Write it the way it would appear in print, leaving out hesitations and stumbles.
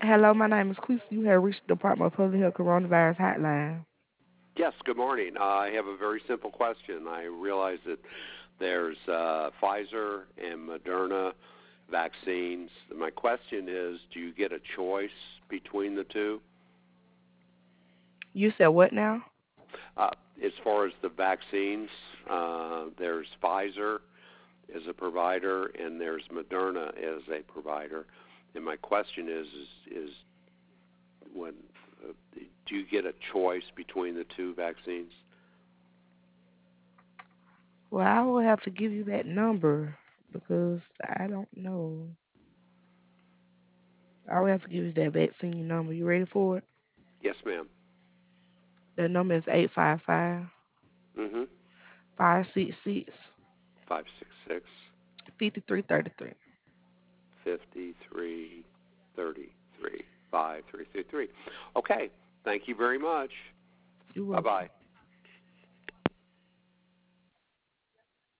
Hello, my name is Quisa. You have reached the Department of Public Health Coronavirus Hotline. Yes, good morning. I have a very simple question. I realize that there's Pfizer and Moderna vaccines. My question is, do you get a choice between the two? You said what now? Uh, as far as the vaccines, there's Pfizer as a provider and there's Moderna as a provider. And my question is when do you get a choice between the two vaccines? Well, I will have to give you that number because I don't know. I will have to give you that vaccine number. You ready for it? Yes, ma'am. The number is 855 Mm-hmm. 566 566 5333. 5333 5333. Okay. Thank you very much. You're Bye welcome. bye.